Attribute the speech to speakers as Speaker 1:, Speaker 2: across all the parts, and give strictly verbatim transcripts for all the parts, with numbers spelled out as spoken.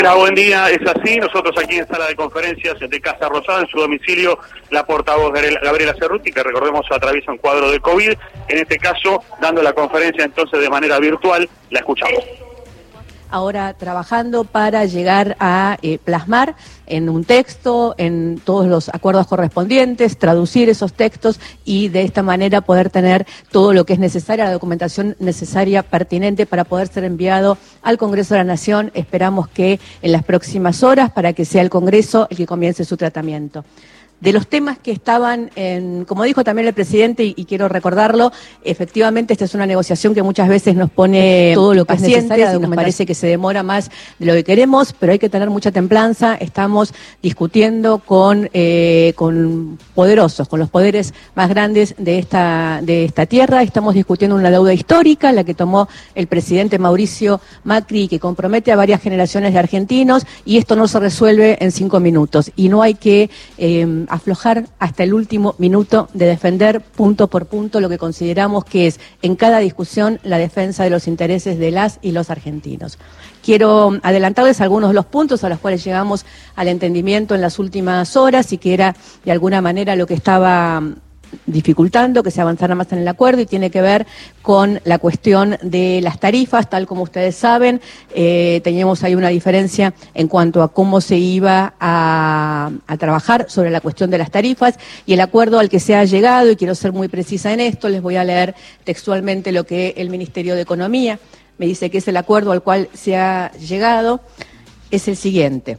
Speaker 1: Hola, buen día, es así. Nosotros aquí en sala de conferencias de Casa Rosada, en su domicilio, la portavoz Gabriela Cerruti, que recordemos atraviesa un cuadro de COVID, en este caso dando la conferencia entonces de manera virtual, la escuchamos.
Speaker 2: Ahora trabajando para llegar a eh, plasmar en un texto, en todos los acuerdos correspondientes, traducir esos textos y de esta manera poder tener todo lo que es necesario, la documentación necesaria, pertinente para poder ser enviado al Congreso de la Nación. Esperamos que en las próximas horas, para que sea el Congreso el que comience su tratamiento. De los temas que estaban, en, como dijo también el presidente, y, y quiero recordarlo, efectivamente esta es una negociación que muchas veces nos pone todo lo que es necesario y nos parece que se demora más de lo que queremos, pero hay que tener mucha templanza. Estamos discutiendo con, eh, con poderosos, con los poderes más grandes de esta, de esta tierra. Estamos discutiendo una deuda histórica, la que tomó el presidente Mauricio Macri, que compromete a varias generaciones de argentinos, y esto no se resuelve en cinco minutos. Y no hay que Eh, aflojar hasta el último minuto de defender punto por punto lo que consideramos que es en cada discusión la defensa de los intereses de las y los argentinos. Quiero adelantarles algunos de los puntos a los cuales llegamos al entendimiento en las últimas horas y que era de alguna manera lo que estaba dificultando que se avanzara más en el acuerdo, y tiene que ver con la cuestión de las tarifas. Tal como ustedes saben, eh, teníamos ahí una diferencia en cuanto a cómo se iba a, a trabajar sobre la cuestión de las tarifas, y el acuerdo al que se ha llegado, y quiero ser muy precisa en esto, les voy a leer textualmente lo que el Ministerio de Economía me dice que es el acuerdo al cual se ha llegado, es el siguiente.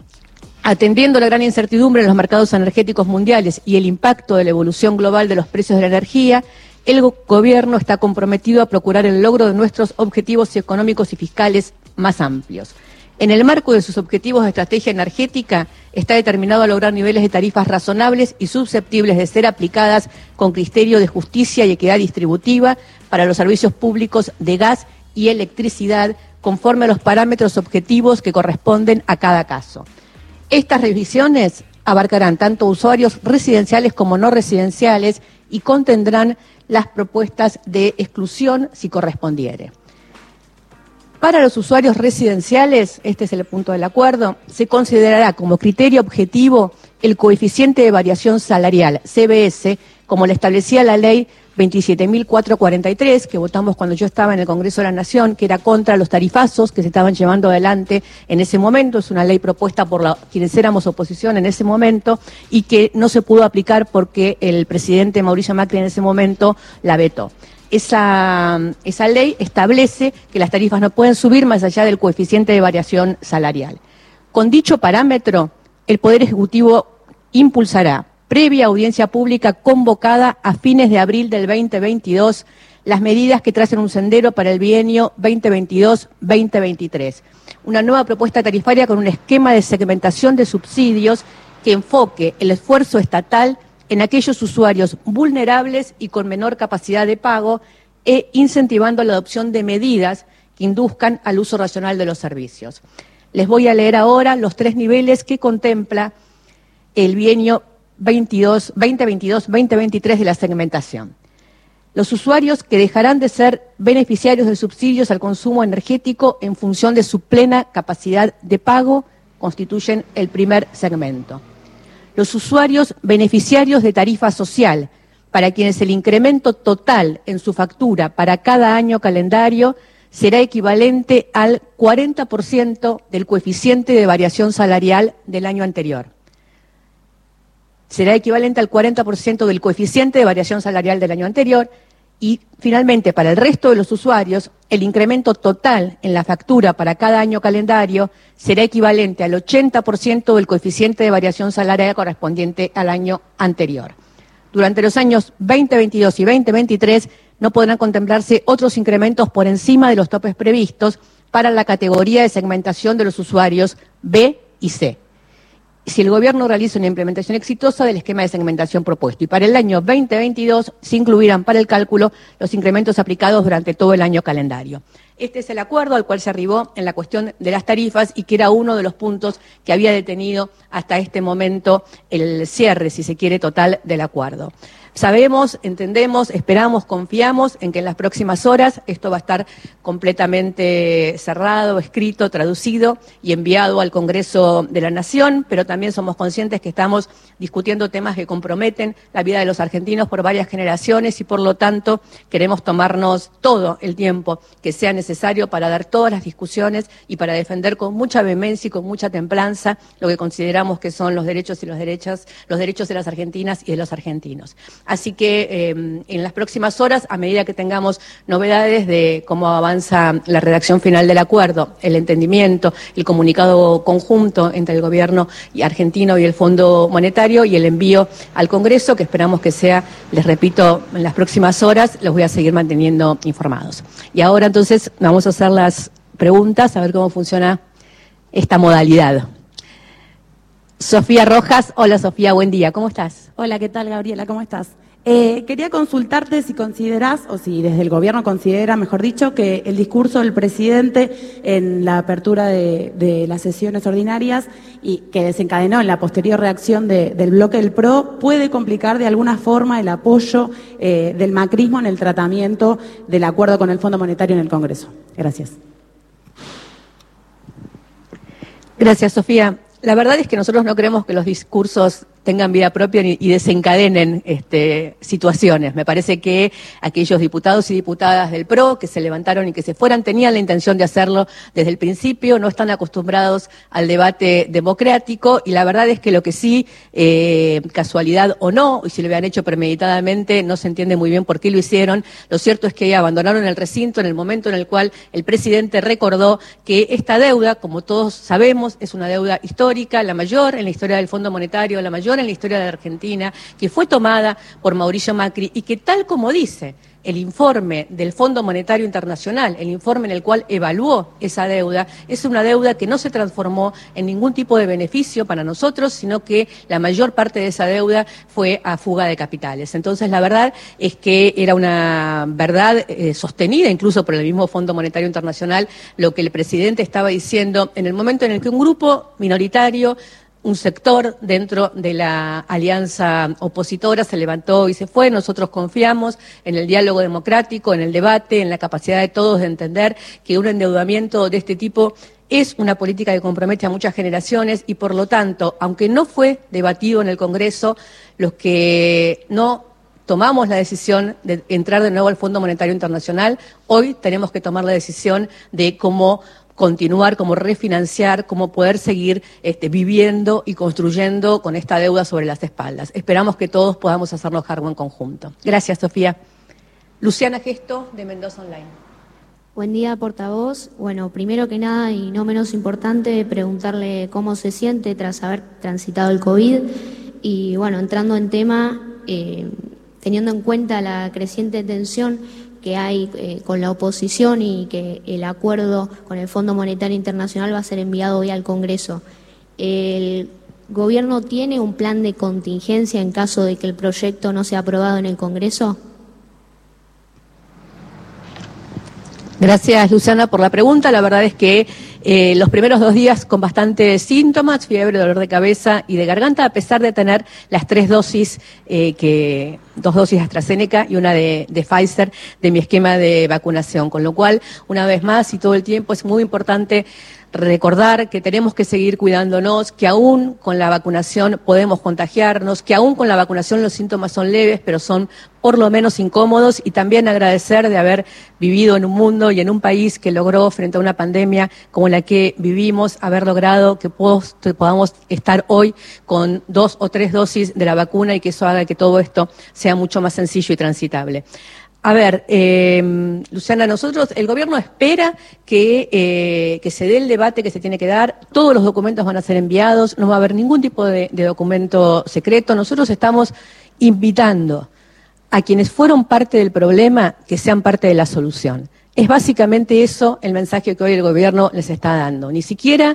Speaker 2: Atendiendo la gran incertidumbre en los mercados energéticos mundiales y el impacto de la evolución global de los precios de la energía, el Gobierno está comprometido a procurar el logro de nuestros objetivos económicos y fiscales más amplios. En el marco de sus objetivos de estrategia energética, está determinado a lograr niveles de tarifas razonables y susceptibles de ser aplicadas con criterio de justicia y equidad distributiva para los servicios públicos de gas y electricidad, conforme a los parámetros objetivos que corresponden a cada caso. Estas revisiones abarcarán tanto usuarios residenciales como no residenciales y contendrán las propuestas de exclusión si correspondiere. Para los usuarios residenciales, este es el punto del acuerdo, se considerará como criterio objetivo el coeficiente de variación salarial, C B S, como lo establecía la ley veintisiete mil cuatrocientos cuarenta y tres, que votamos cuando yo estaba en el Congreso de la Nación, que era contra los tarifazos que se estaban llevando adelante en ese momento. Es una ley propuesta por la, quienes éramos oposición en ese momento, y que no se pudo aplicar porque el presidente Mauricio Macri en ese momento la vetó. Esa, esa ley establece que las tarifas no pueden subir más allá del coeficiente de variación salarial. Con dicho parámetro, el Poder Ejecutivo impulsará, previa audiencia pública convocada a fines de abril del veinte veintidós, las medidas que tracen un sendero para el bienio veinte veintidós veinte veintitrés. Una nueva propuesta tarifaria con un esquema de segmentación de subsidios que enfoque el esfuerzo estatal en aquellos usuarios vulnerables y con menor capacidad de pago, e incentivando la adopción de medidas que induzcan al uso racional de los servicios. Les voy a leer ahora los tres niveles que contempla el bienio veintidós, veinte veintidós veinte veintitrés de la segmentación. Los usuarios que dejarán de ser beneficiarios de subsidios al consumo energético en función de su plena capacidad de pago constituyen el primer segmento. Los usuarios beneficiarios de tarifa social, para quienes el incremento total en su factura para cada año calendario será equivalente al cuarenta por ciento del coeficiente de variación salarial del año anterior. Será equivalente al cuarenta por ciento del coeficiente de variación salarial del año anterior. Y finalmente, para el resto de los usuarios, el incremento total en la factura para cada año calendario será equivalente al ochenta por ciento del coeficiente de variación salarial correspondiente al año anterior. Durante los años veinte veintidós y veinte veintitrés no podrán contemplarse otros incrementos por encima de los topes previstos para la categoría de segmentación de los usuarios B y C, si el Gobierno realiza una implementación exitosa del esquema de segmentación propuesto. Y para el año veinte veintidós se incluirán para el cálculo los incrementos aplicados durante todo el año calendario. Este es el acuerdo al cual se arribó en la cuestión de las tarifas, y que era uno de los puntos que había detenido hasta este momento el cierre, si se quiere, total del acuerdo. sabemos, entendemos, esperamos, confiamos en que en las próximas horas esto va a estar completamente cerrado, escrito, traducido y enviado al Congreso de la Nación, pero también somos conscientes que estamos discutiendo temas que comprometen la vida de los argentinos por varias generaciones y por lo tanto queremos tomarnos todo el tiempo que sea necesario para dar todas las discusiones y para defender con mucha vehemencia y con mucha templanza lo que consideramos que son los derechos y los derechos, los derechos de las argentinas y de los argentinos. Así que eh, en las próximas horas, a medida que tengamos novedades de cómo avanza la redacción final del acuerdo, el entendimiento, el comunicado conjunto entre el gobierno argentino y el Fondo Monetario y el envío al Congreso, que esperamos que sea, les repito, en las próximas horas, los voy a seguir manteniendo informados. Y ahora entonces vamos a hacer las preguntas, a ver cómo funciona esta modalidad. Sofía Rojas, hola Sofía, buen día, ¿cómo estás?
Speaker 3: Hola, ¿qué tal Gabriela? ¿Cómo estás? Eh, quería consultarte si considerás, o si desde el gobierno considera, mejor dicho, que el discurso del presidente en la apertura de, de las sesiones ordinarias y que desencadenó en la posterior reacción de, del bloque del P R O puede complicar de alguna forma el apoyo eh, del macrismo en el tratamiento del acuerdo con el Fondo Monetario en el Congreso. Gracias.
Speaker 2: Gracias, Sofía. La verdad es que nosotros no creemos que los discursos tengan vida propia y desencadenen este, situaciones. Me parece que aquellos diputados y diputadas del P R O que se levantaron y que se fueran tenían la intención de hacerlo desde el principio, no están acostumbrados al debate democrático y la verdad es que lo que sí, eh, casualidad o no, y si lo habían hecho premeditadamente, no se entiende muy bien por qué lo hicieron. Lo cierto es que abandonaron el recinto en el momento en el cual el presidente recordó que esta deuda, como todos sabemos, es una deuda histórica, la mayor en la historia del Fondo Monetario, la mayor en la historia de la Argentina, que fue tomada por Mauricio Macri y que tal como dice el informe del Fondo Monetario Internacional, el informe en el cual evaluó esa deuda, es una deuda que no se transformó en ningún tipo de beneficio para nosotros, sino que la mayor parte de esa deuda fue a fuga de capitales. Entonces, la verdad es que era una verdad eh, sostenida incluso por el mismo Fondo Monetario Internacional, lo que el presidente estaba diciendo en el momento en el que un grupo minoritario, un sector dentro de la alianza opositora se levantó y se fue. Nosotros confiamos en el diálogo democrático, en el debate, en la capacidad de todos de entender que un endeudamiento de este tipo es una política que compromete a muchas generaciones y, por lo tanto, aunque no fue debatido en el Congreso, los que no tomamos la decisión de entrar de nuevo al Fondo Monetario Internacional, hoy tenemos que tomar la decisión de cómo continuar, cómo refinanciar, cómo poder seguir este, viviendo y construyendo con esta deuda sobre las espaldas. Esperamos que todos podamos hacerlo cargo en conjunto. Gracias, Sofía. Luciana Gesto, de Mendoza Online.
Speaker 4: Buen día, portavoz. Bueno, primero que nada y no menos importante, preguntarle cómo se siente tras haber transitado el COVID y, bueno, entrando en tema, eh, teniendo en cuenta la creciente tensión que hay eh, con la oposición y que el acuerdo con el Fondo Monetario Internacional va a ser enviado hoy al Congreso. ¿El gobierno tiene un plan de contingencia en caso de que el proyecto no sea aprobado en el Congreso?
Speaker 2: Gracias, Luciana, por la pregunta. La verdad es que eh, los primeros dos días con bastantes síntomas, fiebre, dolor de cabeza y de garganta, a pesar de tener las tres dosis, eh, que dos dosis de AstraZeneca y una de, de Pfizer de mi esquema de vacunación. Con lo cual, una vez más y todo el tiempo, es muy importante recordar que tenemos que seguir cuidándonos, que aún con la vacunación podemos contagiarnos, que aún con la vacunación los síntomas son leves, pero son por lo menos incómodos, y también agradecer de haber vivido en un mundo y en un país que logró, frente a una pandemia como la que vivimos, haber logrado que podamos estar hoy con dos o tres dosis de la vacuna y que eso haga que todo esto sea mucho más sencillo y transitable. A ver, eh, Luciana, nosotros, el gobierno espera que, eh, que se dé el debate que se tiene que dar, todos los documentos van a ser enviados, no va a haber ningún tipo de, de documento secreto. Nosotros estamos invitando a quienes fueron parte del problema que sean parte de la solución. Es básicamente eso el mensaje que hoy el gobierno les está dando. Ni siquiera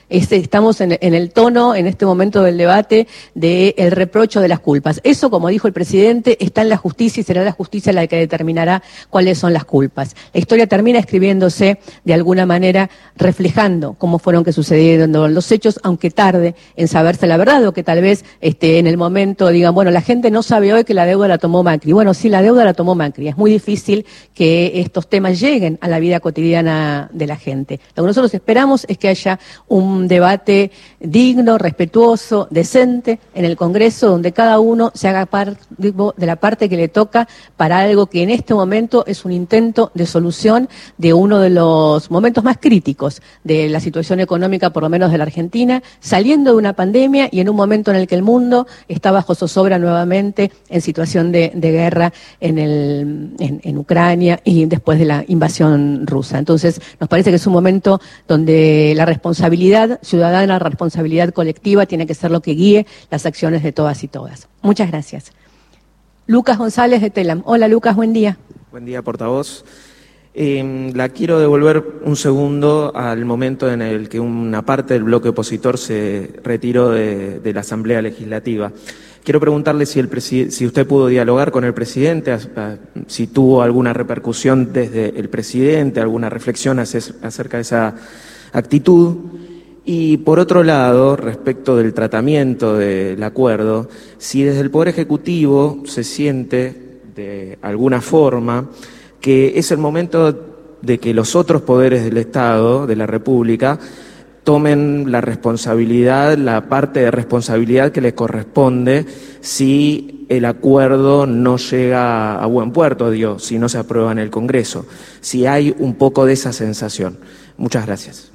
Speaker 2: Este, estamos en, en el tono, en este momento del debate, del reprocho de las culpas. Eso, como dijo el presidente, está en la justicia y será la justicia la que determinará cuáles son las culpas. La historia termina escribiéndose, de alguna manera, reflejando cómo fueron que sucedieron los hechos, aunque tarde en saberse la verdad, o que tal vez este, en el momento digan, bueno, la gente no sabe hoy que la deuda la tomó Macri. Bueno, sí, la deuda la tomó Macri. Es muy difícil que estos temas lleguen a la vida cotidiana de la gente. Lo que nosotros esperamos es que haya un un debate digno, respetuoso, decente en el Congreso, donde cada uno se haga cargo de la parte que le toca para algo que en este momento es un intento de solución de uno de los momentos más críticos de la situación económica, por lo menos de la Argentina, saliendo de una pandemia y en un momento en el que el mundo está bajo zozobra nuevamente en situación de, de guerra en, el, en, en Ucrania y después de la invasión rusa. Entonces, nos parece que es un momento donde la responsabilidad ciudadana, la responsabilidad colectiva tiene que ser lo que guíe las acciones de todas y todas. Muchas gracias. Lucas González de Telam. Hola Lucas, buen día.
Speaker 5: Buen día, portavoz. Eh, la quiero devolver un segundo al momento en el que una parte del bloque opositor se retiró de, de la Asamblea Legislativa. Quiero preguntarle si, el si usted pudo dialogar con el presidente, a, a, si tuvo alguna repercusión desde el presidente, alguna reflexión acerca de esa actitud. Y por otro lado, respecto del tratamiento del acuerdo, si desde el Poder Ejecutivo se siente de alguna forma que es el momento de que los otros poderes del Estado, de la República, tomen la responsabilidad, la parte de responsabilidad que les corresponde si el acuerdo no llega a buen puerto, digo, si no se aprueba en el Congreso. Si hay un poco de esa sensación. Muchas gracias.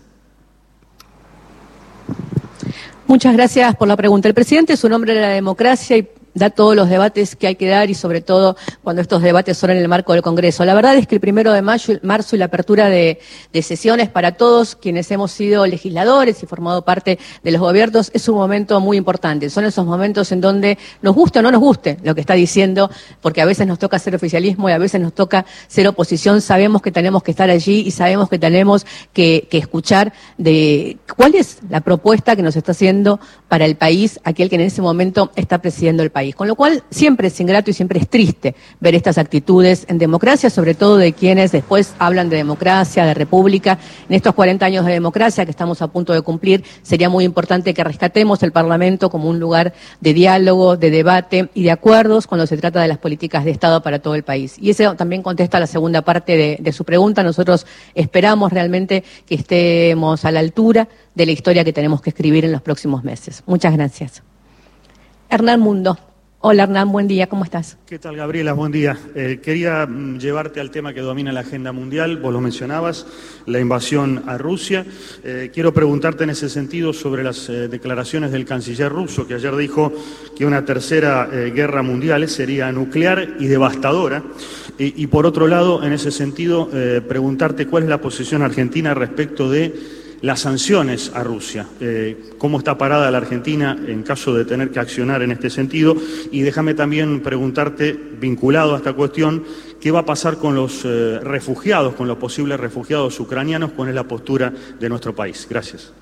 Speaker 2: Muchas gracias por la pregunta. El presidente es un hombre de la democracia y da todos los debates que hay que dar y sobre todo cuando estos debates son en el marco del Congreso. La verdad es que el primero de mayo, marzo y la apertura de, de sesiones para todos quienes hemos sido legisladores y formado parte de los gobiernos es un momento muy importante. Son esos momentos en donde nos guste o no nos guste lo que está diciendo, porque a veces nos toca ser oficialismo y a veces nos toca ser oposición. Sabemos que tenemos que estar allí y sabemos que tenemos que, que escuchar de cuál es la propuesta que nos está haciendo para el país aquel que en ese momento está presidiendo el país. Con lo cual, siempre es ingrato y siempre es triste ver estas actitudes en democracia, sobre todo de quienes después hablan de democracia, de república. En estos cuarenta años de democracia que estamos a punto de cumplir, sería muy importante que rescatemos el Parlamento como un lugar de diálogo, de debate y de acuerdos cuando se trata de las políticas de Estado para todo el país. Y eso también contesta la segunda parte de, de su pregunta. Nosotros esperamos realmente que estemos a la altura de la historia que tenemos que escribir en los próximos meses. Muchas gracias. Hernán Mundo. Hola Hernán, buen día, ¿cómo estás?
Speaker 6: ¿Qué tal, Gabriela? Buen día. Eh, quería mm, llevarte al tema que domina la agenda mundial, vos lo mencionabas, la invasión a Rusia. Eh, quiero preguntarte en ese sentido sobre las eh, declaraciones del canciller ruso, que ayer dijo que una tercera eh, guerra mundial sería nuclear y devastadora. Y, y por otro lado, en ese sentido, eh, preguntarte cuál es la posición argentina respecto de las sanciones a Rusia, eh, cómo está parada la Argentina en caso de tener que accionar en este sentido, y déjame también preguntarte, vinculado a esta cuestión, qué va a pasar con los eh, refugiados, con los posibles refugiados ucranianos, cuál es la postura de nuestro país. Gracias.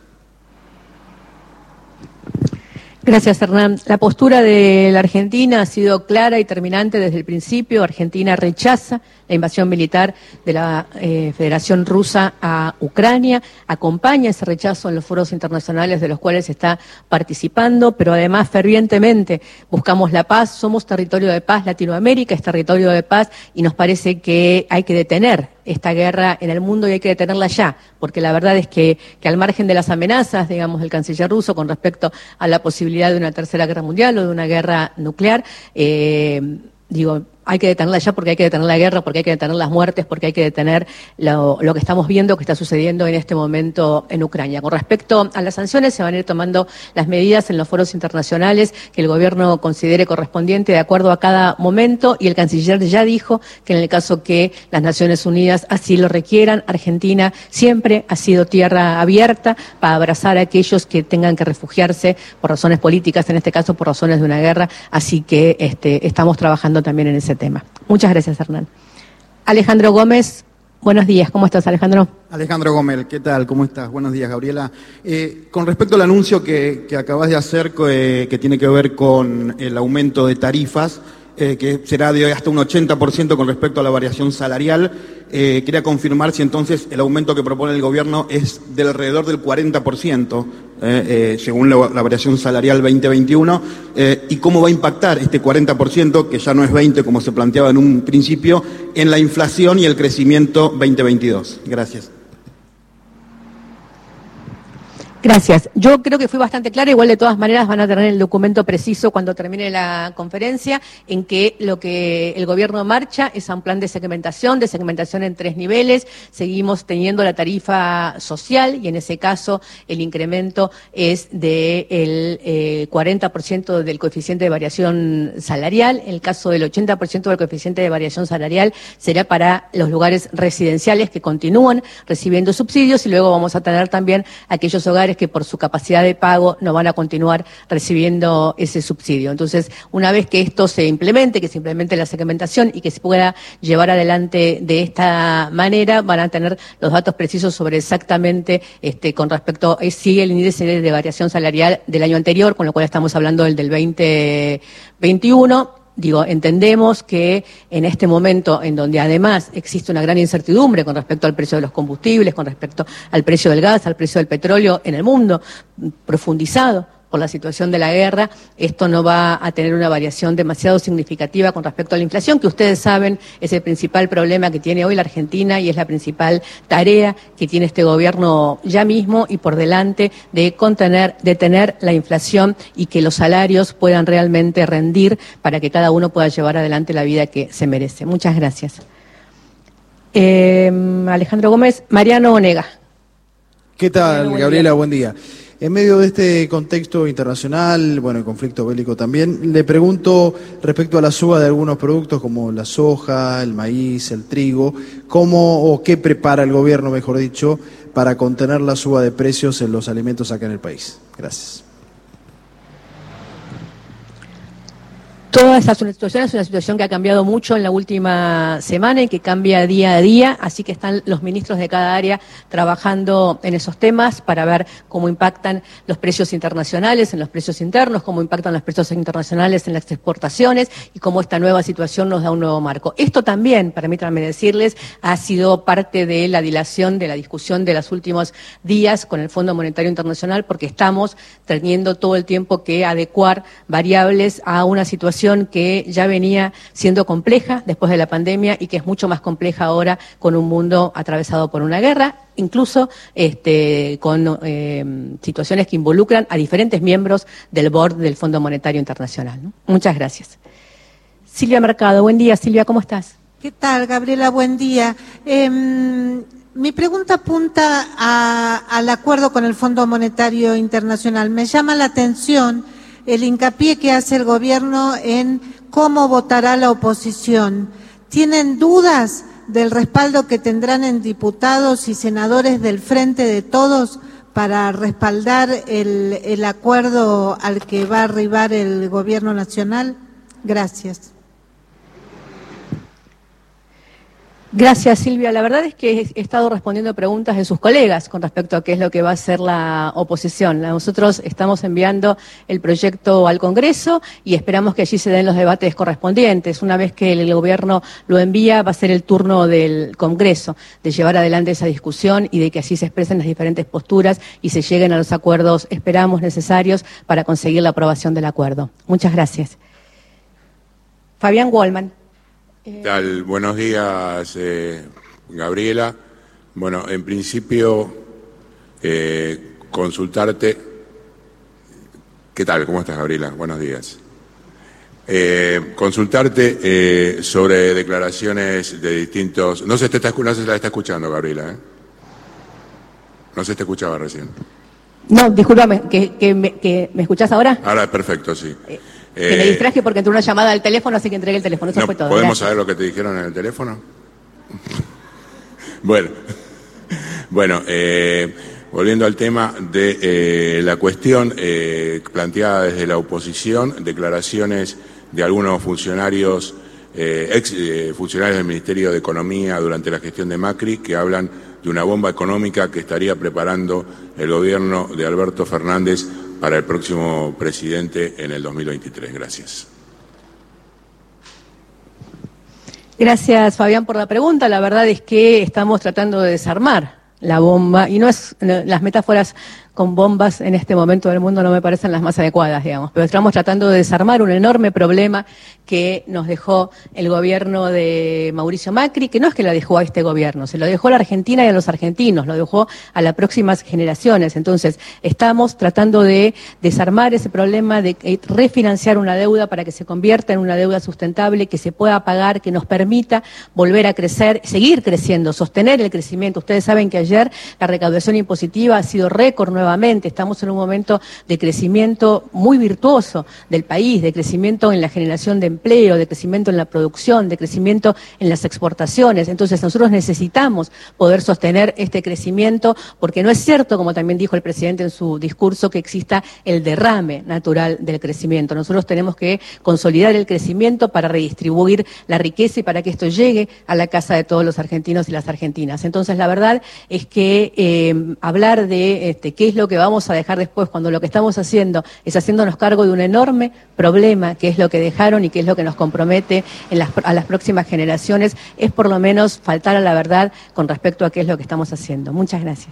Speaker 2: Gracias, Hernán. La postura de la Argentina ha sido clara y terminante desde el principio. Argentina rechaza la invasión militar de la eh, Federación Rusa a Ucrania, acompaña ese rechazo en los foros internacionales de los cuales está participando, pero además fervientemente buscamos la paz. Somos territorio de paz, Latinoamérica es territorio de paz y nos parece que hay que detener esta guerra en el mundo y hay que detenerla ya, porque la verdad es que, que al margen de las amenazas, digamos, del canciller ruso con respecto a la posibilidad de una tercera guerra mundial o de una guerra nuclear, eh, digo, hay que detenerla ya porque hay que detener la guerra, porque hay que detener las muertes, porque hay que detener lo, lo que estamos viendo que está sucediendo en este momento en Ucrania. Con respecto a las sanciones, se van a ir tomando las medidas en los foros internacionales que el gobierno considere correspondiente de acuerdo a cada momento, y el canciller ya dijo que en el caso que las Naciones Unidas así lo requieran, Argentina siempre ha sido tierra abierta para abrazar a aquellos que tengan que refugiarse por razones políticas, en este caso por razones de una guerra, así que este, estamos trabajando también en ese tema. Muchas gracias, Hernán. Alejandro Gómez, Buenos días, ¿cómo estás, Alejandro?
Speaker 7: Alejandro Gómez, ¿qué tal? ¿Cómo estás? Buenos días, Gabriela. Eh, con respecto al anuncio que, que acabas de hacer, que, que tiene que ver con el aumento de tarifas, eh, que será de hasta un ochenta por ciento con respecto a la variación salarial, eh, quería confirmar si entonces el aumento que propone el gobierno es del alrededor del cuarenta por ciento, eh, eh, según la, la variación salarial veinte veintiuno, eh, y cómo va a impactar este cuarenta por ciento, que ya no es veinte como se planteaba en un principio, en la inflación y el crecimiento veinte veintidós. Gracias.
Speaker 2: Gracias. Yo creo que fui bastante clara, igual de todas maneras van a tener el documento preciso cuando termine la conferencia, en que lo que el gobierno marcha es a un plan de segmentación, de segmentación en tres niveles. Seguimos teniendo la tarifa social y en ese caso el incremento es del eh, cuarenta por ciento del coeficiente de variación salarial. En el caso del ochenta por ciento del coeficiente de variación salarial será para los lugares residenciales que continúan recibiendo subsidios, y luego vamos a tener también aquellos hogares que por su capacidad de pago no van a continuar recibiendo ese subsidio. Entonces, una vez que esto se implemente, que se implemente la segmentación y que se pueda llevar adelante de esta manera, van a tener los datos precisos sobre exactamente este, con respecto a si el índice de variación salarial del año anterior, con lo cual estamos hablando del del veinte veintiuno. Digo, entendemos que en este momento, en donde además existe una gran incertidumbre con respecto al precio de los combustibles, con respecto al precio del gas, al precio del petróleo en el mundo, profundizado por la situación de la guerra, esto no va a tener una variación demasiado significativa con respecto a la inflación, que ustedes saben es el principal problema que tiene hoy la Argentina y es la principal tarea que tiene este gobierno ya mismo y por delante, de contener, detener la inflación y que los salarios puedan realmente rendir para que cada uno pueda llevar adelante la vida que se merece. Muchas gracias. Eh, Alejandro Gómez, Mariano Onega.
Speaker 8: ¿Qué tal, Gabriela? Buen día. En medio de este contexto internacional, bueno, el conflicto bélico también, le pregunto respecto a la suba de algunos productos como la soja, el maíz, el trigo, ¿cómo o qué prepara el gobierno, mejor dicho, para contener la suba de precios en los alimentos acá en el país? Gracias.
Speaker 2: Toda esta situación es una situación que ha cambiado mucho en la última semana y que cambia día a día, así que están los ministros de cada área trabajando en esos temas para ver cómo impactan los precios internacionales en los precios internos, cómo impactan los precios internacionales en las exportaciones y cómo esta nueva situación nos da un nuevo marco. Esto también, permítanme decirles, ha sido parte de la dilación de la discusión de los últimos días con el Fondo Monetario Internacional, porque estamos teniendo todo el tiempo que adecuar variables a una situación que ya venía siendo compleja después de la pandemia y que es mucho más compleja ahora con un mundo atravesado por una guerra, incluso este, con eh, situaciones que involucran a diferentes miembros del board del Fondo Monetario Internacional, ¿no? Muchas gracias. Silvia Mercado, buen día. Silvia, ¿cómo estás?
Speaker 9: ¿Qué tal, Gabriela? Buen día. Eh, mi pregunta apunta a, al acuerdo con el Fondo Monetario Internacional. Me llama la atención el hincapié que hace el gobierno en cómo votará la oposición. ¿Tienen dudas del respaldo que tendrán en diputados y senadores del Frente de Todos para respaldar el, el acuerdo al que va a arribar el gobierno nacional? Gracias.
Speaker 2: Gracias, Silvia. La verdad es que he estado respondiendo preguntas de sus colegas con respecto a qué es lo que va a hacer la oposición. Nosotros estamos enviando el proyecto al Congreso y esperamos que allí se den los debates correspondientes. Una vez que el gobierno lo envía, va a ser el turno del Congreso de llevar adelante esa discusión y de que así se expresen las diferentes posturas y se lleguen a los acuerdos, esperamos, necesarios para conseguir la aprobación del acuerdo. Muchas gracias. Fabián Wallman.
Speaker 10: ¿Qué tal? Buenos días, eh, Gabriela. Bueno, en principio, eh, consultarte. ¿Qué tal? ¿Cómo estás, Gabriela? Buenos días. Eh, consultarte eh, sobre declaraciones de distintos... No se, te está, no se la está escuchando, Gabriela, ¿eh? No se te escuchaba recién.
Speaker 2: No, discúlpame, ¿que, que, me, que me escuchás ahora?
Speaker 10: Ahora, perfecto, sí.
Speaker 2: Eh. Que me distraje porque entró una llamada al teléfono, así que entregué el teléfono. Eso
Speaker 10: no,
Speaker 2: fue todo.
Speaker 10: ¿Podemos
Speaker 2: Gracias.
Speaker 10: saber lo que te dijeron en el teléfono? Bueno, bueno eh, volviendo al tema de eh, la cuestión eh, planteada desde la oposición, declaraciones de algunos funcionarios eh, ex eh, funcionarios del Ministerio de Economía durante la gestión de Macri, que hablan de una bomba económica que estaría preparando el gobierno de Alberto Fernández para el próximo presidente en el dos mil veintitrés. Gracias.
Speaker 2: Gracias, Fabián, por la pregunta. La verdad es que estamos tratando de desarmar la bomba, y no es, las metáforas con bombas en este momento del mundo no me parecen las más adecuadas, digamos, pero estamos tratando de desarmar un enorme problema que nos dejó el gobierno de Mauricio Macri, que no es que lo dejó a este gobierno, se lo dejó a la Argentina y a los argentinos, lo dejó a las próximas generaciones. Entonces, estamos tratando de desarmar ese problema, de refinanciar una deuda para que se convierta en una deuda sustentable, que se pueda pagar, que nos permita volver a crecer, seguir creciendo, sostener el crecimiento. Ustedes saben que ayer la recaudación impositiva ha sido récord nuevamente. Estamos en un momento de crecimiento muy virtuoso del país, de crecimiento en la generación de empleo, de crecimiento en la producción, de crecimiento en las exportaciones. Entonces nosotros necesitamos poder sostener este crecimiento, porque no es cierto, como también dijo el presidente en su discurso, que exista el derrame natural del crecimiento. Nosotros tenemos que consolidar el crecimiento para redistribuir la riqueza y para que esto llegue a la casa de todos los argentinos y las argentinas. Entonces la verdad es que eh, hablar de este, qué es lo que vamos a dejar después, cuando lo que estamos haciendo es haciéndonos cargo de un enorme problema, que es lo que dejaron y que es lo que nos compromete en las, a las próximas generaciones, es por lo menos faltar a la verdad con respecto a qué es lo que estamos haciendo. Muchas gracias.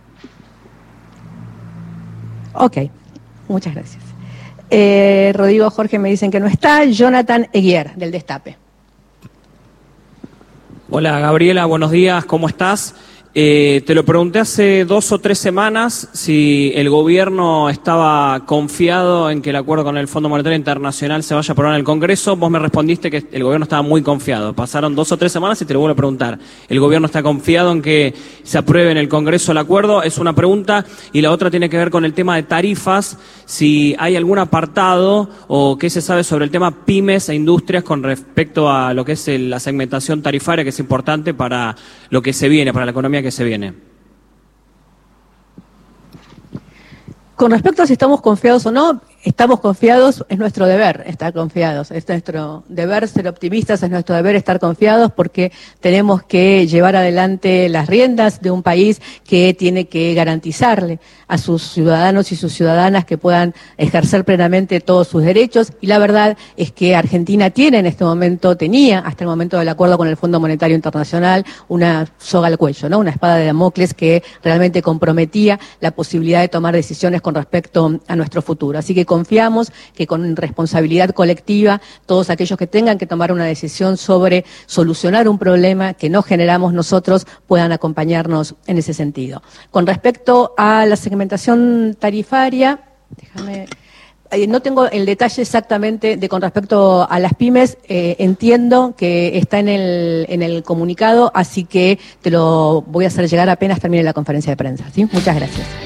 Speaker 2: Ok, muchas gracias. Eh, Rodrigo Jorge me dicen que no está. Jonathan Eguier, del Destape.
Speaker 11: Hola Gabriela, buenos días, ¿cómo estás? Eh, te lo pregunté hace dos o tres semanas si el gobierno estaba confiado en que el acuerdo con el Fondo Monetario Internacional se vaya a aprobar en el Congreso. Vos me respondiste que el gobierno estaba muy confiado. Pasaron dos o tres semanas y te lo vuelvo a preguntar. ¿El gobierno está confiado en que se apruebe en el Congreso el acuerdo? Es una pregunta. Y la otra tiene que ver con el tema de tarifas. Si hay algún apartado o qué se sabe sobre el tema pymes e industrias con respecto a lo que es el, la segmentación tarifaria, que es importante para lo que se viene, para la economía que se viene.
Speaker 2: Con respecto a si estamos confiados o no, estamos confiados, es nuestro deber estar confiados, es nuestro deber ser optimistas, es nuestro deber estar confiados, porque tenemos que llevar adelante las riendas de un país que tiene que garantizarle a sus ciudadanos y sus ciudadanas que puedan ejercer plenamente todos sus derechos, y la verdad es que Argentina tiene en este momento, tenía hasta el momento del acuerdo con el Fondo Monetario Internacional, una soga al cuello, ¿no? Una espada de Damocles que realmente comprometía la posibilidad de tomar decisiones con respecto a nuestro futuro. Así que confiamos que con responsabilidad colectiva todos aquellos que tengan que tomar una decisión sobre solucionar un problema que no generamos nosotros puedan acompañarnos en ese sentido. Con respecto a la segmentación tarifaria, déjame, eh, no tengo el detalle exactamente de con respecto a las pymes, eh, entiendo que está en el, en el comunicado, así que te lo voy a hacer llegar apenas termine la conferencia de prensa, ¿sí? Muchas gracias.